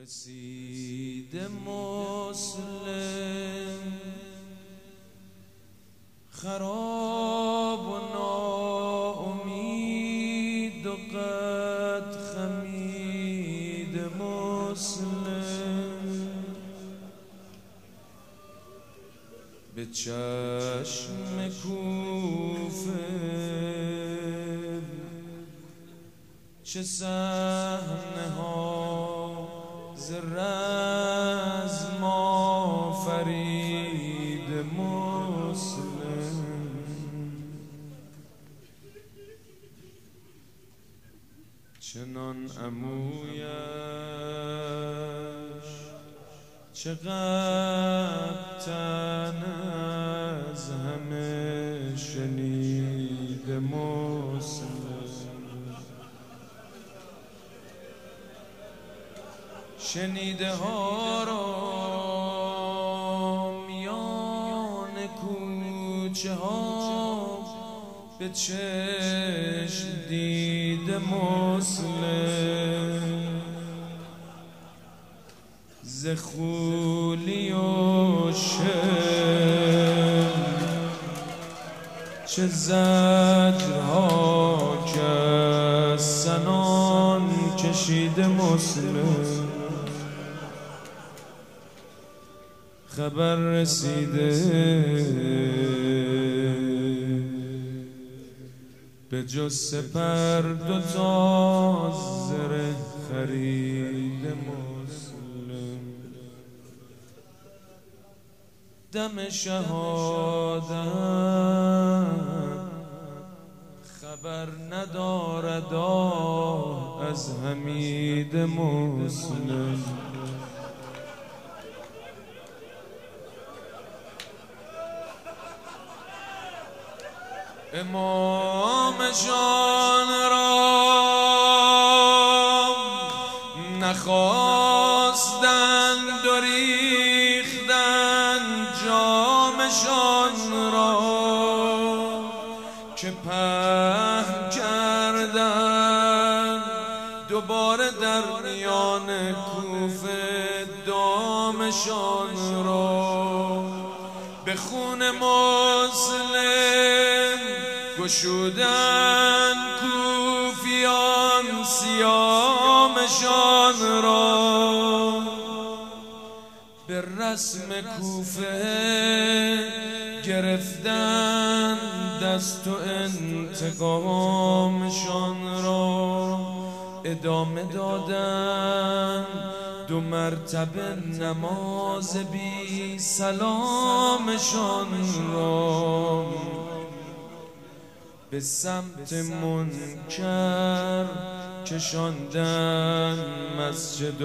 رسید مسلم خراب و ناامید و قد خمید مسلم به چشم کوفه چه صحنه ها ز رزم آفرید مسلم چنان عمویش چقدر تن از همه شنید مسلم شنیده ها را میان کوچه ها به چشم دید مسلم ز خولی و شم چه زجرها که از سنان کشید مسلم خبر رسیده به جز سپر دوتا زره خرید مسلم دم شهادت خبر ندارد از حمید مسلم امامشان را نخواستند و ریختند جامشان را که پهن کردند دوباره در میان کوفه دامشان را به خون مسلم گشودن کوفیان سیامشان را به رسم کوفه گرفتن دست و انتقامشان را ادامه دادن دو مرتبه نماز بی سلامشان را به سمت منکر کشاندن مسجد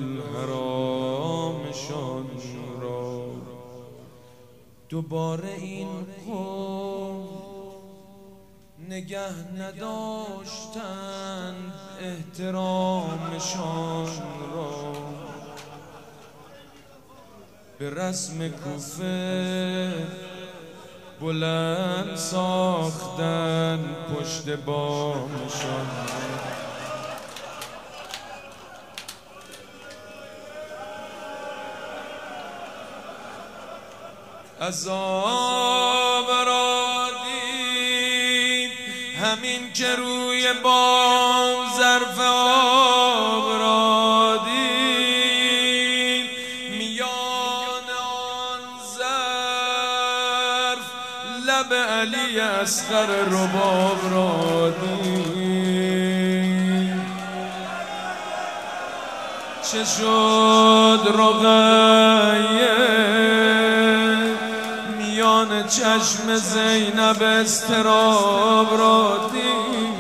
الحرامشان را دوباره این قوم نگه نداشتند احترامشان را به رسم کوفه بلند ساختن پشت بامشان عذاب را دید همین که روی بام ظرف آب را دید میان آن ظرف لب علی اصغر رباب را دید چه شد رقیه میان چشم زینب اضطراب را دید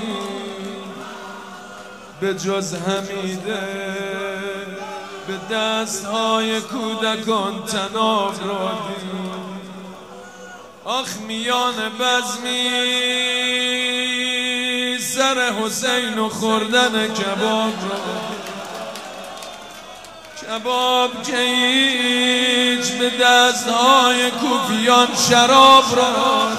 به جز حمیده به دستهای کودکان طناب را دید آخ میان بزمی سر حسین و خوردن کباب را دید کباب که هیچ به دستهای کوفیان شراب را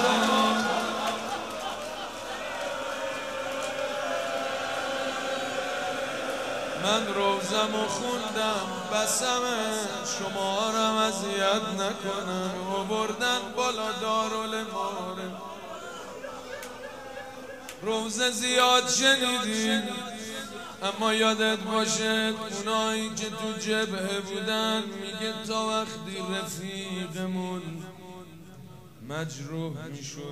من روزمو خوندم بسم شمارم اذیت نکنن و بردن بالا دارالمعارف. روزه زیاد شنیدین اما یادت باشه اونایی که تو جبهه بودن میگه تا وقتی رفیقمون مجروح میشد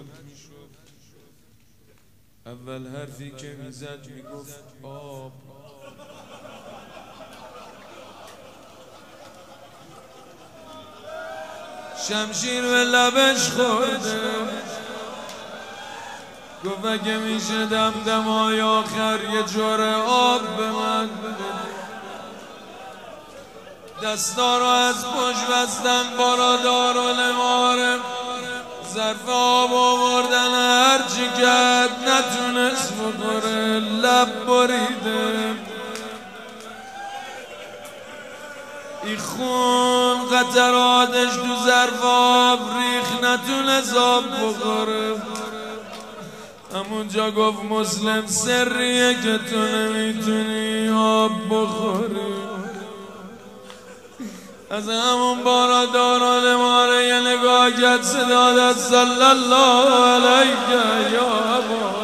اول حرفی که میزد میگفت آب. شمشیر به لبش خورده گفت اگه میشه دمدمای آخر یه جور آب به من بده. دستا رو از پشت بستن بالا دارالمعارف، ظرف آب آوردن هرچی کرد نتونست بخوره، لب بریده. ای خون قطراتش تو ظرف آب ریخ نتونست آب بخوره. همونجا گفت مسلم سریه که تو نمیتونی آب بخوری. از همون بارا دارالمعارف یه نگاه کرد صدا داد صلی الله علیه یا ابا.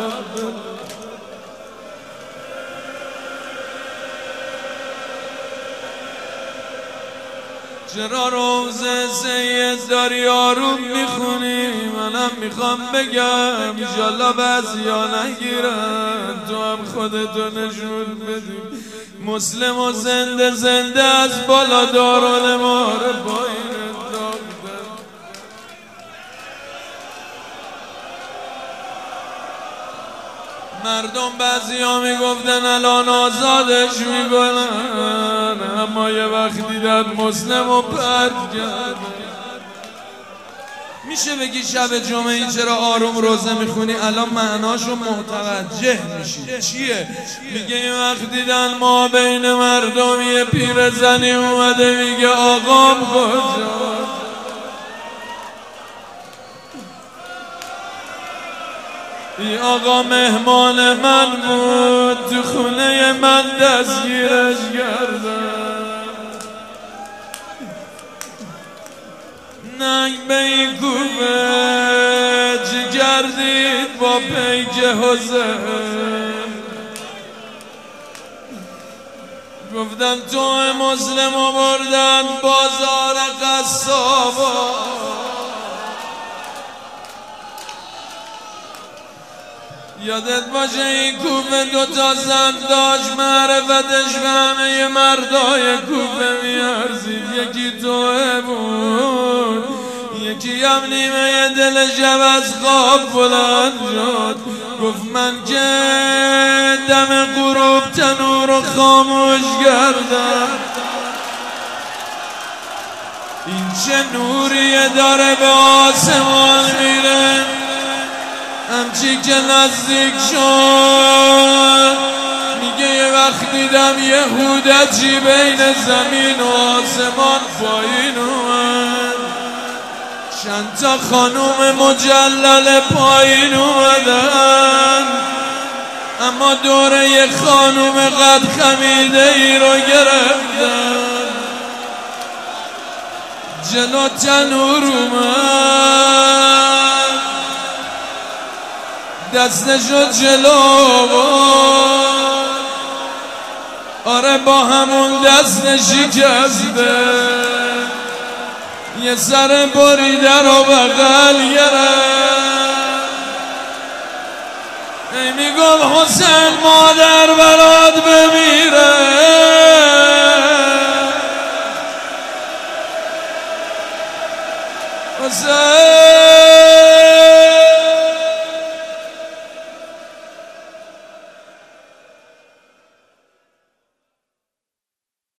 چرا روزه سید داری آروم میخونی؟ منم میخوام بگم انشالله بعضیا نگیرن، تو هم خودتو نشون بدی. مسلم و زنده زنده از بالا دارالمعارف پایین انداختن. مردم بعضیا میگفتن الان آزادش میکنن، اما یه وقت دیدن مسلم و پرد کردن. میشه بگی شب جمعه چرا آروم روزه میخونی؟ الان معناشو متوجه میشی چیه؟ میگه این وقت دیدن ما بین مردم یه پیرزنی اومده میگه آقام کجا؟ ای آقا مهمان من بود تو خونه من دستگیرش کردن. ننگ به این کوفه چی کردید با پیک حسین؟ گفتم تو مسلم رو بردن بازار قصابا. یادت باشه این کوفه دوتا زن داشت، معرفتش به همه مردای کوفه میارزید. یکی توه بود، یکی هم نیمه دل شب از خواب بلند شد. گفت من که دم غروب تنور رو خاموش کردم. این چه نوریه داره به آسمان میره، همچی که نزدیک شد میگه یه وقت دیدم یه هودجی بین زمین و آسمان پایین اومد. چند تا خانوم مجلل پایین اومدن، اما دور یه خانوم قد خمیده ای رو گرفتن. جلو تنور اومد، دستشو جلو بود، آره با همون دست شکسته یه سر بریده رو بغل گرفت. ای میگم حسین مادر برات ببین